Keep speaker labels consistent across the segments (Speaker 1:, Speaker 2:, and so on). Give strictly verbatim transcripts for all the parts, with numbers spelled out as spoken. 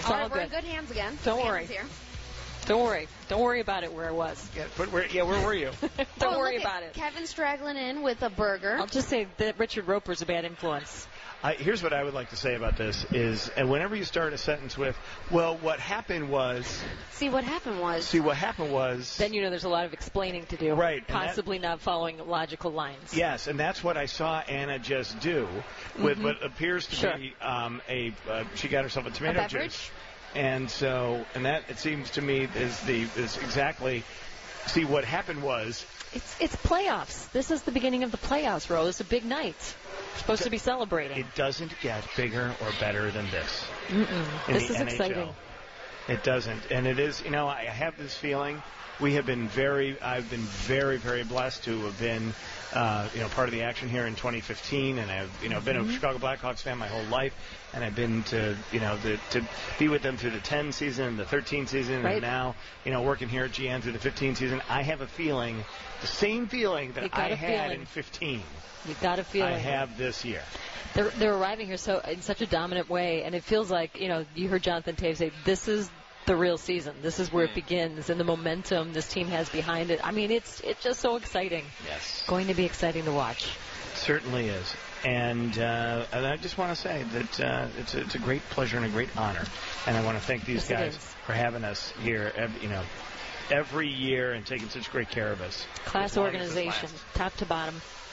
Speaker 1: all
Speaker 2: all
Speaker 1: right, we're
Speaker 2: good.
Speaker 1: in good hands again.
Speaker 2: Don't
Speaker 1: Hands
Speaker 2: worry.
Speaker 1: Here.
Speaker 2: Don't worry. Don't worry about it where I was.
Speaker 3: Yeah, but where, yeah, where were you?
Speaker 2: Don't
Speaker 1: Oh,
Speaker 2: worry
Speaker 1: look at
Speaker 2: about it.
Speaker 1: Kevin straggling in with a burger.
Speaker 2: I'll just say that Richard Roper's a bad influence.
Speaker 3: I, here's what I would like to say about this is, and whenever you start a sentence with, well, what happened was,
Speaker 1: See, what happened was.
Speaker 3: see, what happened was,
Speaker 2: Then you know there's a lot of explaining to do.
Speaker 3: Right, and
Speaker 2: Possibly not following logical lines.
Speaker 3: yes, and that's what I saw Anna just do with
Speaker 2: Mhm.
Speaker 3: what appears to
Speaker 2: Sure.
Speaker 3: be um, a, uh, she got herself a tomato
Speaker 1: beverage?
Speaker 3: juice. And so, and that, it seems to me, is the, is exactly, see, what happened was,
Speaker 2: It's it's playoffs. This is the beginning of the playoffs, Ro. It's a big night. We're supposed to be celebrating.
Speaker 3: it doesn't get bigger or better than this.
Speaker 2: Mm-mm.
Speaker 3: in
Speaker 2: This
Speaker 3: the
Speaker 2: is
Speaker 3: N H L.
Speaker 2: exciting.
Speaker 3: It doesn't, and it is. You know, I have this feeling. We have been very. I've been very, very blessed to have been, uh, you know, part of the action here in twenty fifteen, and I've, you know, been
Speaker 2: Mm-hmm.
Speaker 3: a Chicago Blackhawks fan my whole life, and I've been to, you know, the, to be with them through the ten season, the thirteen season,
Speaker 2: Right.
Speaker 3: and now, you know, working here at G M through the fifteen season. I have a feeling, the same feeling
Speaker 2: You
Speaker 3: that
Speaker 2: got
Speaker 3: I
Speaker 2: a
Speaker 3: had
Speaker 2: feeling.
Speaker 3: in fifteen.
Speaker 2: You got a feeling.
Speaker 3: I have this year.
Speaker 2: They're, they're arriving here so in such a dominant way, and it feels like, you know, you heard Jonathan Toews say, this is the real season. This is where it begins, and the momentum this team has behind it. I mean, it's it's just so exciting.
Speaker 3: Yes.
Speaker 2: Going to be exciting to watch.
Speaker 3: Certainly is. And, uh, and I just want to say that uh, it's, a, it's a great pleasure and a great honor. And I want to thank these
Speaker 2: Yes, it
Speaker 3: guys
Speaker 2: is.
Speaker 3: for having us here, every, you know, every year and taking such great care of us.
Speaker 2: Class
Speaker 3: As long as this
Speaker 2: organization, top to bottom.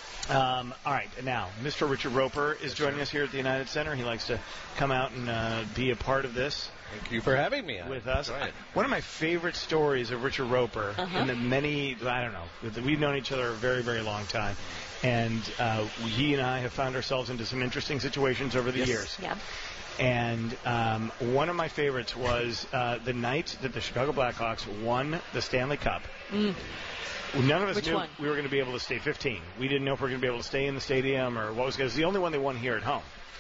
Speaker 3: Um, all right, now, Mister Richard Roper is joining us here at the United Center. He likes to come out and uh, be a part of this.
Speaker 4: Thank you for having me.
Speaker 3: With us.
Speaker 4: Enjoy it.
Speaker 3: One of my favorite stories of Richard Roper
Speaker 2: Uh-huh.
Speaker 3: in the many, I don't know, we've known each other a very, very long time. And uh, he and I have found ourselves into some interesting situations over the
Speaker 4: Yes.
Speaker 3: years.
Speaker 2: Yeah.
Speaker 3: And um, one of my favorites was uh, the night that the Chicago Blackhawks won the Stanley Cup.
Speaker 2: Mm.
Speaker 3: None of us
Speaker 2: Which
Speaker 3: knew
Speaker 2: one?
Speaker 3: we were going to be able to stay fifteen. We didn't know if we were going to be able to stay in the stadium or what was going to. It was the only one they won here at home.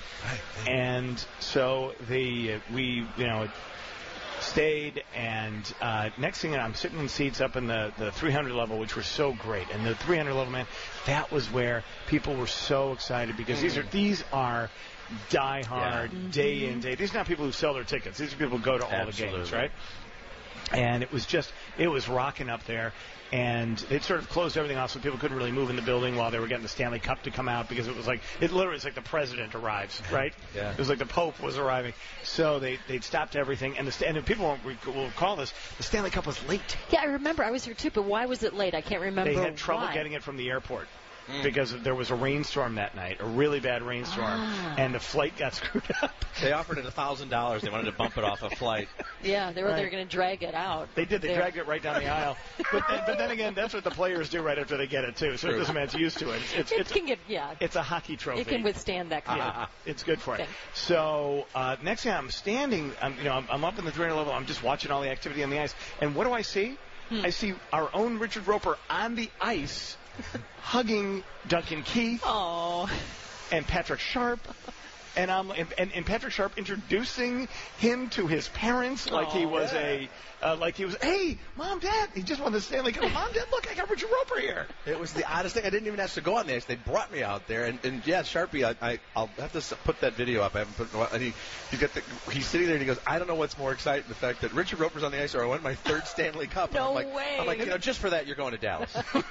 Speaker 3: And so they, uh, we, you know, stayed, and uh, next thing you know, I'm sitting in seats up in the, the three hundred level, which were so great. And the three hundred level, man, that was where people were so excited because these are these are die-hard,
Speaker 4: Yeah.
Speaker 3: day in, day. These are not people who sell their tickets. These are people who go to all
Speaker 4: Absolutely.
Speaker 3: the games, right? And it was just, it was rocking up there. And they'd sort of closed everything off so people couldn't really move in the building while they were getting the Stanley Cup to come out because it was like, it literally was like the president arrives, right?
Speaker 4: Yeah.
Speaker 3: It was like the Pope was arriving. So they, they'd stopped everything. And, the, and if people won't rec- will recall this, the Stanley Cup was late.
Speaker 2: Yeah, I remember. I was here too, but why was it late? I can't remember.
Speaker 3: They had trouble
Speaker 2: why.
Speaker 3: getting it from the airport. Because there was a rainstorm that night, a really bad rainstorm,
Speaker 2: Ah.
Speaker 3: and the flight got screwed up.
Speaker 4: They offered it a thousand dollars. They wanted to bump it off a flight.
Speaker 2: Yeah, they were
Speaker 3: Right.
Speaker 2: they were going to drag it out.
Speaker 3: They did. They
Speaker 2: There.
Speaker 3: dragged it right down the aisle. But then, but then again, that's what the players do right after they get it too. So
Speaker 4: True.
Speaker 3: it doesn't matter. It's used to it. It's
Speaker 2: It
Speaker 3: it's,
Speaker 2: can get yeah.
Speaker 3: it's a hockey trophy.
Speaker 2: It can withstand that kind
Speaker 3: Yeah,
Speaker 2: of.
Speaker 3: it's good for it.
Speaker 2: Okay.
Speaker 3: So uh, next thing I'm standing, I'm, you know, I'm, I'm up in the three hundred level. I'm just watching all the activity on the ice, and what do I see?
Speaker 2: Hmm.
Speaker 3: I see our own Richard Roper on the ice, hugging Duncan Keith
Speaker 2: Oh,
Speaker 3: and Patrick Sharp. And I'm and, and, and Patrick Sharp introducing him to his parents like he
Speaker 2: Oh,
Speaker 3: was
Speaker 4: yeah.
Speaker 3: a uh, like he was hey mom dad he just won the Stanley Cup mom dad look I got Richard Roper here.
Speaker 4: It was the oddest thing. I didn't even have to go on the ice. They brought me out there, and, and yeah, Sharpie. I, I I'll have to s- put that video up. I haven't put. it in a while. And he he got the he's sitting there and he goes, I don't know what's more exciting, the fact that Richard Roper's on the ice or I won my third Stanley Cup. And
Speaker 2: No
Speaker 4: I'm like,
Speaker 2: way.
Speaker 4: I'm like, you know, just for that you're going to Dallas.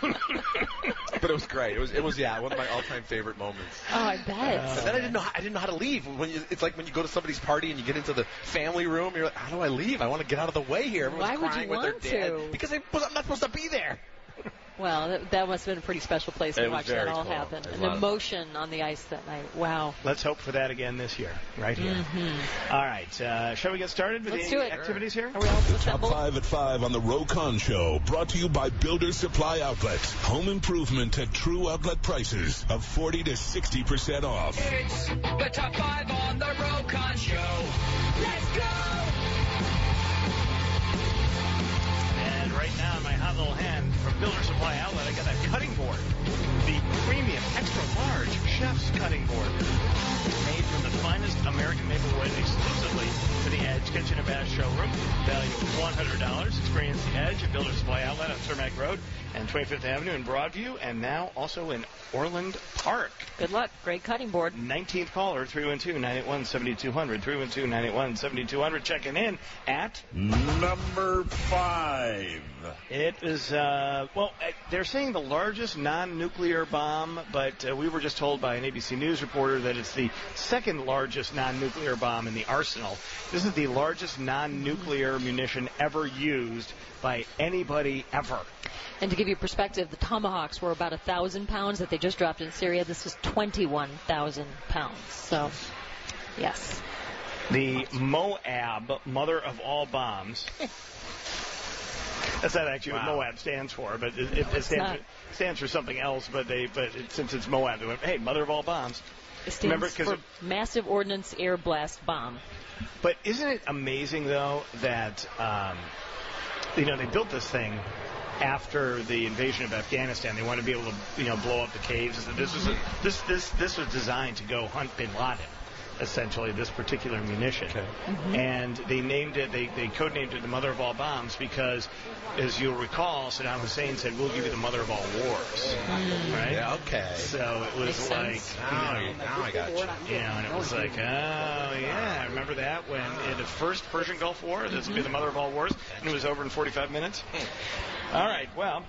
Speaker 4: But it was great. It was it was yeah one of my all-time favorite moments.
Speaker 2: oh, I bet.
Speaker 4: And then I didn't know how, I didn't know how to leave. When you, it's like when you go to somebody's party and you get into the family room. You're like, how do I leave? I want to get out of the way here. Everyone's
Speaker 2: Why would
Speaker 4: crying
Speaker 2: you
Speaker 4: with their
Speaker 2: want
Speaker 4: dad
Speaker 2: to?
Speaker 4: because I was, I'm not supposed to be there.
Speaker 2: Well, that, that must have been a pretty special place to
Speaker 4: It was
Speaker 2: watch that
Speaker 4: very
Speaker 2: all
Speaker 4: cool.
Speaker 2: happen.
Speaker 4: It
Speaker 2: And
Speaker 4: was.
Speaker 2: the emotion on the ice that night. Wow.
Speaker 3: Let's hope for that again this year, right here.
Speaker 2: Mm-hmm.
Speaker 3: All right, uh, shall we get started with
Speaker 2: Let's
Speaker 3: the
Speaker 2: do it.
Speaker 3: activities here?
Speaker 2: Are we all
Speaker 5: Top
Speaker 2: assembled?
Speaker 5: five at five on the Rokon Show, brought to you by Builders Supply Outlets. Home improvement at true outlet prices of forty to sixty percent off.
Speaker 6: It's the top five on the Rokon Show. Let's go!
Speaker 3: And right now, in my hot little hand from Builder Supply Outlet, I got that cutting board. The premium, extra large chef's cutting board. Made from the finest American maple wood exclusively for the Edge Kitchen and Bath showroom. Value of one hundred dollars. Experience the Edge at Builder Supply Outlet on Cermak Road and twenty-fifth Avenue in Broadview, and now also in Orland Park.
Speaker 2: Good luck. Great cutting board.
Speaker 3: nineteenth caller, three one two, nine eight one, seven two zero zero, three one two, nine eight one, seven two zero zero, checking in at
Speaker 5: Number five.
Speaker 3: It is, uh, well, uh, they're saying the largest non-nuclear bomb, but uh, we were just told by an A B C News reporter that it's the second largest non-nuclear bomb in the arsenal. This is the largest non-nuclear munition ever used by anybody ever.
Speaker 2: And to give you perspective, the Tomahawks were about one thousand pounds that they just dropped in Syria. This is twenty-one thousand pounds. So, yes.
Speaker 3: The Moab, mother of all bombs. That's not actually what
Speaker 4: Wow.
Speaker 3: Moab stands for, but it, it, it stands, for, stands for something else. But they, but it, since it's Moab, they went, hey, mother of all bombs.
Speaker 2: It stands
Speaker 3: Remember, 'cause
Speaker 2: for
Speaker 3: it-
Speaker 2: Massive Ordnance Air Blast Bomb.
Speaker 3: But isn't it amazing, though, that, um, you know, they built this thing after the invasion of Afghanistan. They wanted to be able to, you know, blow up the caves. This was a, this this this was designed to go hunt Bin Laden, essentially, this particular munition.
Speaker 4: Okay.
Speaker 2: Mm-hmm.
Speaker 3: And they named it, they, they codenamed it the mother of all bombs because, as you'll recall, Saddam Hussein said, we'll give you the mother of all wars. Right?
Speaker 4: Yeah, okay.
Speaker 3: So it was
Speaker 2: Makes
Speaker 3: like,
Speaker 2: sense.
Speaker 4: Now,
Speaker 3: you know,
Speaker 4: now I got you.
Speaker 3: you know, and it was like, oh, yeah, remember that when in the first Persian Gulf War, this would be the mother of all wars, and it was over in forty-five minutes? All right, well,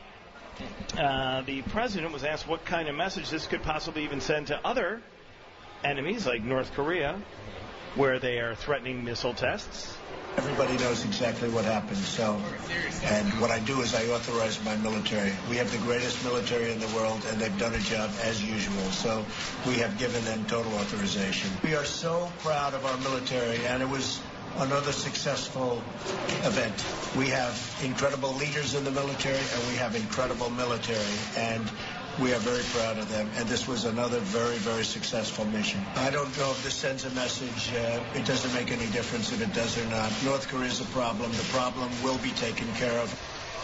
Speaker 3: uh, the president was asked what kind of message this could possibly even send to other enemies like North Korea, where they are threatening missile tests.
Speaker 7: Everybody knows exactly what happened. So, and what I do is I authorize my military. We have the greatest military in the world, and they've done a job as usual. So we have given them total authorization. We are so proud of our military, and it was another successful event. We have incredible leaders in the military, and we have incredible military, and we are very proud of them, and this was another very, very successful mission. I don't know if this sends a message. Uh, it doesn't make any difference if it does or not. North Korea is a problem. The problem will be taken care of.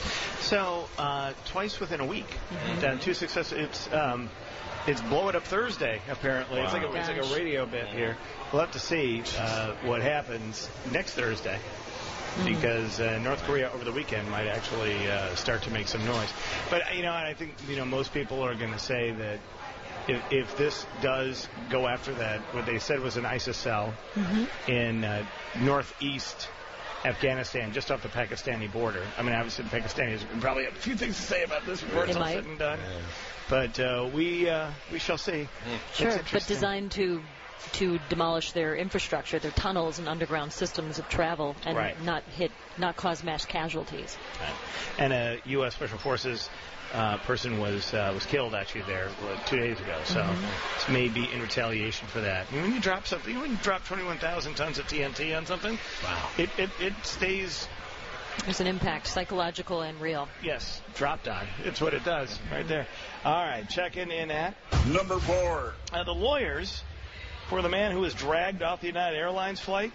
Speaker 3: So uh, twice within a week,
Speaker 2: Mm-hmm.
Speaker 3: done two success. It's um, it's Blow It Up Thursday. Apparently, it's like a it's like a
Speaker 2: Gosh.
Speaker 3: radio bit here. We'll have to see uh, what happens next Thursday. Because uh, North Korea over the weekend might actually uh, start to make some noise. But, you know, I think, you know, most people are going to say that if, if this does go after that, what they said was an ISIS cell
Speaker 2: Mm-hmm.
Speaker 3: in uh, northeast Afghanistan, just off the Pakistani border. I mean, obviously the Pakistanis probably have a few things to say about this before it's
Speaker 2: They
Speaker 3: all
Speaker 2: might.
Speaker 3: said and done. But uh, we uh, we shall see.
Speaker 2: Sure,
Speaker 3: It's
Speaker 2: but
Speaker 3: interesting.
Speaker 2: designed to to demolish their infrastructure, their tunnels and underground systems of travel, and
Speaker 3: Right.
Speaker 2: not hit, not cause mass casualties.
Speaker 3: And a U S Special Forces uh, person was uh, was killed actually there uh, two days ago. So this may be in retaliation for that. I mean, when you drop something, when you drop twenty-one thousand tons of T N T on something,
Speaker 4: Wow.
Speaker 3: it, it, it stays,
Speaker 2: There's an impact, psychological and real.
Speaker 3: yes, dropped on. It's what it does right there. All right, checking in at
Speaker 5: Number four.
Speaker 3: uh, the lawyers for the man who was dragged off the United Airlines flight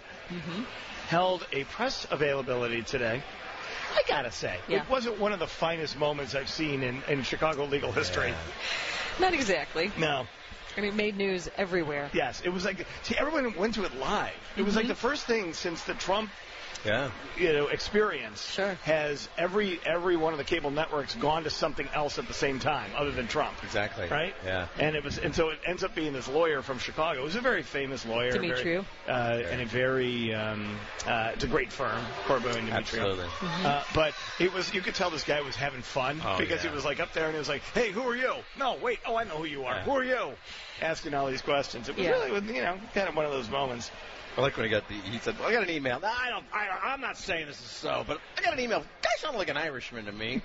Speaker 3: held a press availability today. I gotta say,
Speaker 2: Yeah.
Speaker 3: it wasn't one of the finest moments I've seen in, in Chicago legal history.
Speaker 2: Not exactly.
Speaker 3: No.
Speaker 2: I mean, it made news everywhere.
Speaker 3: Yes, it was like, see, everyone went to it live. It was like the first thing since the Trump,
Speaker 4: Yeah.
Speaker 3: you know, experience.
Speaker 2: Sure.
Speaker 3: Has every every one of the cable networks gone to something else at the same time, other than Trump.
Speaker 4: Exactly.
Speaker 3: Right?
Speaker 4: Yeah.
Speaker 3: And it was, and so it ends up being this lawyer from Chicago. It was a very famous lawyer.
Speaker 2: Demetriou.
Speaker 3: Very, uh, and a very, um, uh, it's a great firm, Corbo and Demetriou.
Speaker 4: Absolutely.
Speaker 3: Uh, but it was, you could tell this guy was having fun
Speaker 4: Oh,
Speaker 3: because
Speaker 4: yeah.
Speaker 3: he was like up there and he was like, hey, who are you? No, wait, oh, I know who you are.
Speaker 4: Yeah.
Speaker 3: Who are you? Asking all these questions. It was
Speaker 2: Yeah.
Speaker 3: really, you know, kind of one of those moments.
Speaker 4: I like when he got the. He said, well, "I got an email. No, I don't. I, I'm not saying this is so, but I got an email. Guy sounded like an Irishman to me.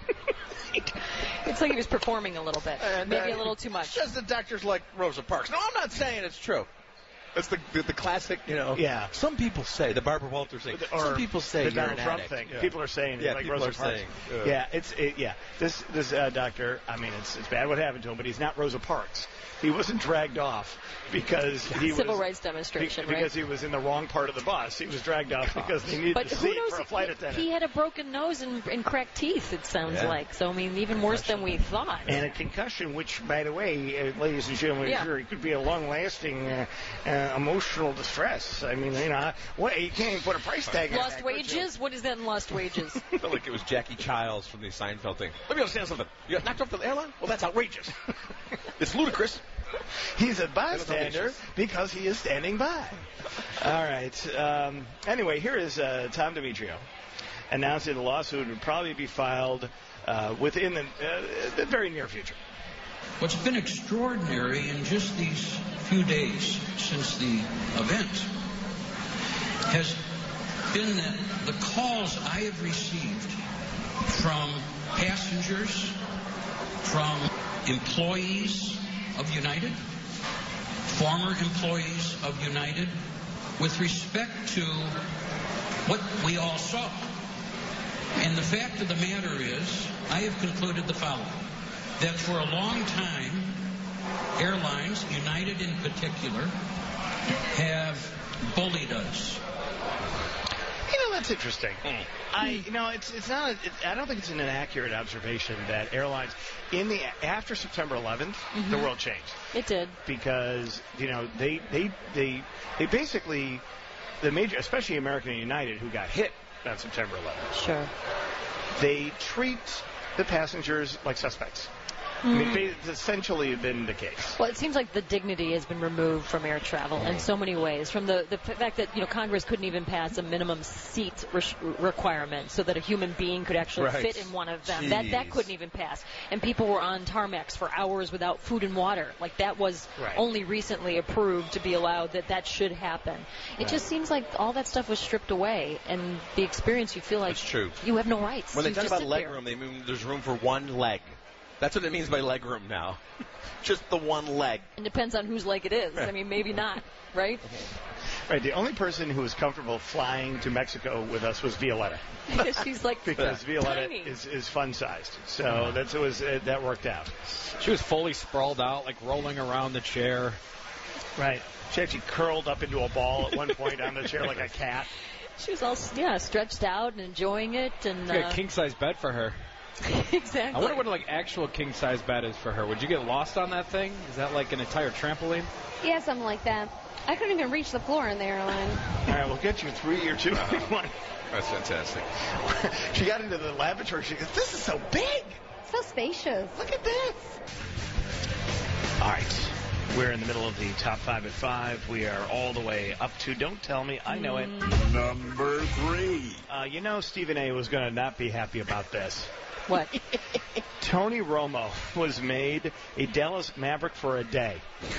Speaker 2: It's like he was performing a little bit,
Speaker 4: And,
Speaker 2: maybe
Speaker 4: uh,
Speaker 2: a little too much.
Speaker 4: Says the doctors like Rosa Parks. No, I'm not saying it's true. That's the the, the classic, you know.
Speaker 3: Yeah.
Speaker 4: Some people say the Barbara Walters thing.
Speaker 3: Or
Speaker 4: Some people say
Speaker 3: the
Speaker 4: you're
Speaker 3: Donald
Speaker 4: an
Speaker 3: Trump
Speaker 4: addict.
Speaker 3: thing.
Speaker 4: Yeah.
Speaker 3: People are saying it,
Speaker 4: Yeah,
Speaker 3: like
Speaker 4: people
Speaker 3: Rosa
Speaker 4: are
Speaker 3: Parks.
Speaker 4: saying, uh,
Speaker 3: yeah, it's it, yeah. This this uh, doctor. I mean, it's it's bad what happened to him, but he's not Rosa Parks. He wasn't dragged off because he
Speaker 2: Civil
Speaker 3: was
Speaker 2: rights demonstration,
Speaker 3: be-
Speaker 2: right?
Speaker 3: because he was in the wrong part of the bus. He was dragged off because they needed
Speaker 2: But
Speaker 3: the
Speaker 2: who
Speaker 3: seat
Speaker 2: knows?
Speaker 3: for a flight
Speaker 2: he,
Speaker 3: attendant.
Speaker 2: he had a broken nose and, and cracked teeth, it sounds
Speaker 4: Yeah.
Speaker 2: like. So, I mean, even worse than we thought.
Speaker 3: And a concussion, which, by the way, uh, ladies and gentlemen,
Speaker 2: Yeah.
Speaker 3: sure, it could be a long-lasting uh, uh, uh, emotional distress. I mean, you know, what, you can't even put a price tag on
Speaker 2: Lost
Speaker 3: that, could you?
Speaker 2: wages? What is that in lost wages?
Speaker 4: I felt like it was Jackie Childs from the Seinfeld thing. Let me understand something. You got knocked off the airline? Well, that's outrageous. It's ludicrous.
Speaker 3: He's a bystander because he is standing by. All right. Um, anyway, here is uh, Tom Demetrio announcing the lawsuit would probably be filed uh, within the, uh, the very near future.
Speaker 8: What's been extraordinary in just these few days since the event has been that the calls I have received from passengers, from employees of United, former employees of United, with respect to what we all saw. And the fact of the matter is, I have concluded the following, that for a long time, airlines, United in particular, have bullied us.
Speaker 3: You know, that's interesting. I, you know, it's it's not. A, it, I don't think it's an inaccurate observation that airlines in the after September eleventh,
Speaker 2: Mm-hmm.
Speaker 3: the world changed.
Speaker 2: It did.
Speaker 3: Because you know they they they they basically the major, especially American and United, who got hit on September eleventh.
Speaker 2: Sure.
Speaker 3: They treat the passengers like suspects. I mean, it's essentially been the case.
Speaker 2: Well, it seems like the dignity has been removed from air travel in so many ways. From the, the fact that, you know, Congress couldn't even pass a minimum seat re- requirement so that a human being could actually
Speaker 4: Right.
Speaker 2: fit in one of them. That that couldn't even pass. And people were on tarmacs for hours without food and water. Like, that was
Speaker 3: Right.
Speaker 2: only recently approved to be allowed, that that should happen. It
Speaker 3: Right.
Speaker 2: just seems like all that stuff was stripped away, and the experience, you feel like
Speaker 4: That's true.
Speaker 2: you have no rights.
Speaker 4: When they
Speaker 2: You
Speaker 4: talk
Speaker 2: just
Speaker 4: about
Speaker 2: sit
Speaker 4: leg
Speaker 2: there.
Speaker 4: room, they mean there's room for one leg. That's what it means by leg room now. Just the one leg.
Speaker 2: It depends on whose leg it is. I mean, maybe not, right?
Speaker 3: Right. The only person who was comfortable flying to Mexico with us was Violetta.
Speaker 2: She's like
Speaker 3: Because Violetta
Speaker 2: tiny.
Speaker 3: is, is fun sized, so that's it was uh, that worked out.
Speaker 9: She was fully sprawled out, like rolling around the chair.
Speaker 3: Right. She actually curled up into a ball at one point on the chair like a cat.
Speaker 2: She was all, yeah, stretched out and enjoying it. And
Speaker 9: She got
Speaker 2: uh,
Speaker 9: a king-size bed for her.
Speaker 2: exactly.
Speaker 9: I wonder what, like, actual king-size bed is for her. Would you get lost on that thing? Is that like an entire trampoline?
Speaker 1: Yeah, something like that. I couldn't even reach the floor in the airline.
Speaker 3: All right, we'll get you three or two. One.
Speaker 4: That's fantastic.
Speaker 3: She got into the laboratory. She goes, "This is so big.
Speaker 1: So spacious.
Speaker 3: Look at this." All right. We're in the middle of the top five at five. We are all the way up to Don't Tell Me. I know it.
Speaker 5: Number three.
Speaker 3: Uh, you know Stephen A. was going to not be happy about this.
Speaker 2: What?
Speaker 3: Tony Romo was made a Dallas Maverick for a day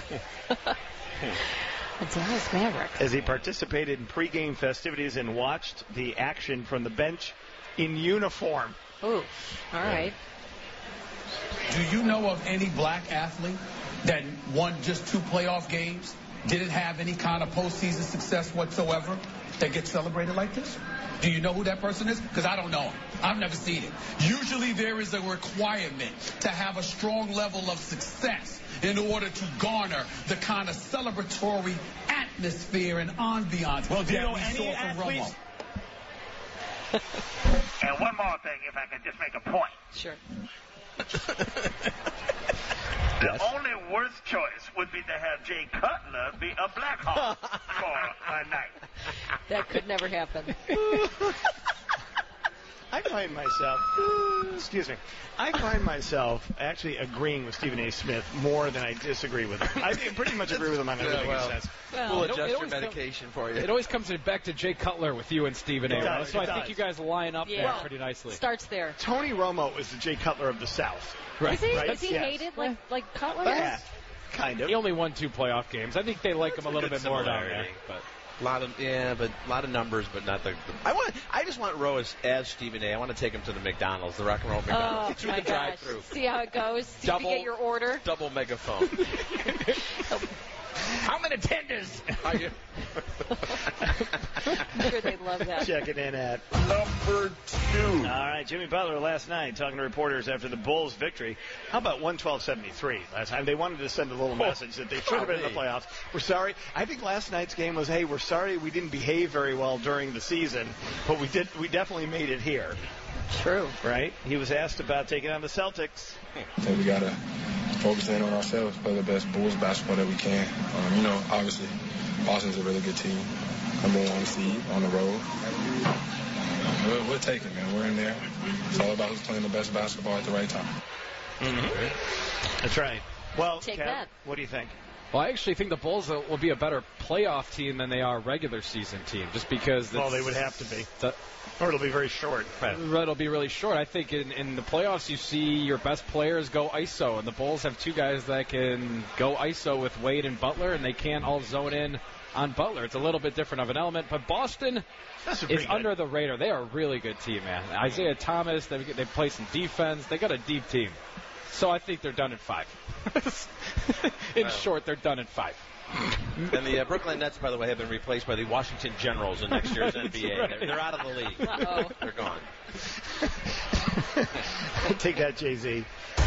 Speaker 2: A Dallas Maverick.
Speaker 3: as he participated in pregame festivities and watched the action from the bench in uniform.
Speaker 2: Ooh, all right.
Speaker 10: Do you know of any black athlete that won just two playoff games, didn't have any kind of postseason success whatsoever, that gets celebrated like this? Do you know who that person is? Because I don't know him. I've never seen it. Usually there is a requirement to have a strong level of success in order to garner the kind of celebratory atmosphere and ambiance
Speaker 3: Well, do you
Speaker 10: that
Speaker 3: know
Speaker 10: we
Speaker 3: any
Speaker 10: saw from
Speaker 3: athletes?
Speaker 10: Romo.
Speaker 11: And one more thing, if I could just make a point.
Speaker 2: Sure.
Speaker 11: The only worst choice would be to have Jay Cutler be a Black Hawk for a night.
Speaker 2: That could never happen.
Speaker 3: I find myself, excuse me, I find myself actually agreeing with Stephen A. Smith more than I disagree with him. I pretty much agree with him on everything
Speaker 4: well.
Speaker 3: he says.
Speaker 2: Well,
Speaker 4: We'll
Speaker 9: it- it
Speaker 4: adjust your
Speaker 9: always
Speaker 4: medication for you.
Speaker 9: It always comes back to Jay Cutler with you and Stephen A.
Speaker 3: It does,
Speaker 9: So
Speaker 3: it
Speaker 9: I think
Speaker 3: does.
Speaker 9: you guys line up
Speaker 2: Yeah.
Speaker 9: there pretty nicely.
Speaker 2: Starts there.
Speaker 3: Tony Romo is the Jay Cutler of the South.
Speaker 9: Right.
Speaker 2: Is he?
Speaker 3: Right?
Speaker 2: Is he
Speaker 3: Yes.
Speaker 2: hated like like Cutler?
Speaker 3: Yeah, kind of.
Speaker 9: He only won two playoff games. I think they like him a little
Speaker 4: good
Speaker 9: bit more down there.
Speaker 4: similarity.
Speaker 9: But
Speaker 4: A lot of yeah, but a lot of numbers, but not the. the I want. I just want Roe as, as Stephen A. I want to take him to the McDonald's, the Rock and Roll McDonald's.
Speaker 2: Oh,
Speaker 4: Get through
Speaker 2: my
Speaker 4: the
Speaker 2: gosh.
Speaker 4: drive-through.
Speaker 2: See how it goes? See
Speaker 4: Double-
Speaker 2: if you get your order.
Speaker 4: Double megaphone.
Speaker 3: How many tenders?
Speaker 4: Are you?
Speaker 2: I'm sure they love that.
Speaker 3: Checking in at
Speaker 5: Number two.
Speaker 3: All right, Jimmy Butler last night talking to reporters after the Bulls' victory. How about one twelve seventy-three last time? They wanted to send a little message that they should have been in the playoffs. We're sorry. I think last night's game was, hey, we're sorry we didn't behave very well during the season, but we did. We definitely made it here.
Speaker 2: True.
Speaker 3: Right? He was asked about taking on the Celtics.
Speaker 12: So we gotta focus in on ourselves, play the best Bulls basketball that we can. Um, you know, obviously, Boston's a really good team. Number one seed on the road. We'll, we'll take it, man. We're in there. It's all about who's playing the best basketball at the right time.
Speaker 3: Mm-hmm. That's right. Well,
Speaker 2: Take
Speaker 3: Kev,
Speaker 2: that.
Speaker 3: what do you think?
Speaker 9: Well, I actually think the Bulls will be a better playoff team than they are a regular season team, just because.
Speaker 3: Well, they would have to be.
Speaker 9: The,
Speaker 3: or it'll be very short.
Speaker 9: Right. It'll be really short. I think in, in the playoffs you see your best players go I S O, and the Bulls have two guys that can go I S O with Wade and Butler, and they can't all zone in on Butler. It's a little bit different of an element, but Boston is under the radar. They are a really good team, man. Isaiah Thomas, they, they play some defense. They got a deep team. So I think they're done at five. In
Speaker 4: wow.
Speaker 9: short, they're done at five.
Speaker 4: And the uh, Brooklyn Nets, by the way, have been replaced by the Washington Generals in next year's N B A.
Speaker 9: Right.
Speaker 4: They're, they're out of the league.
Speaker 2: Uh-oh.
Speaker 4: They're gone.
Speaker 3: Take that, Jay-Z.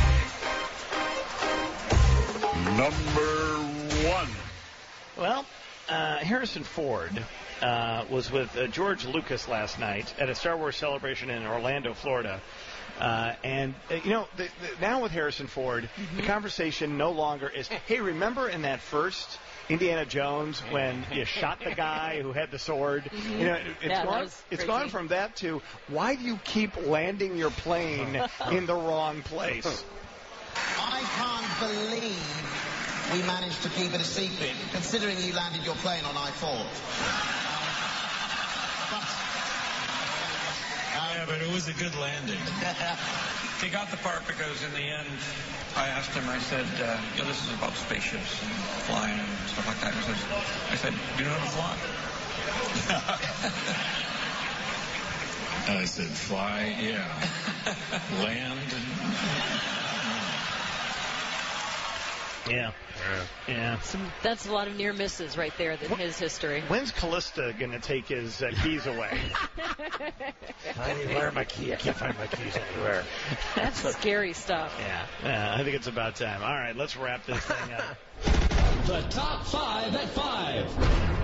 Speaker 11: Number one.
Speaker 3: Well, uh, Harrison Ford uh, was with uh, George Lucas last night at a Star Wars celebration in Orlando, Florida. Uh, and, uh, you know, the, the, now with Harrison Ford, mm-hmm. the conversation no longer is, hey, remember in that first Indiana Jones when you shot the guy who had the sword? Mm-hmm. You know, it, it's,
Speaker 2: yeah,
Speaker 3: gone, it's gone from that to, why do you keep landing your plane in the wrong place?
Speaker 13: I can't believe we managed to keep it a secret, considering you landed your plane on I four.
Speaker 8: Yeah, but it was a good landing. He got the part because in the end, I asked him, I said, uh, you know, this is about spaceships and flying and stuff like that. He says, I said, do you know how to fly?
Speaker 12: I said, fly, yeah. Land.
Speaker 3: Yeah. Yeah.
Speaker 2: Some, that's a lot of near misses right there in his history.
Speaker 3: When's Callista going to take his uh, keys away?
Speaker 11: I need where are my keys? I can't find my keys anywhere.
Speaker 2: That's scary stuff.
Speaker 3: Yeah. yeah. I think it's about time. All right, let's wrap this thing up.
Speaker 6: The top five at five.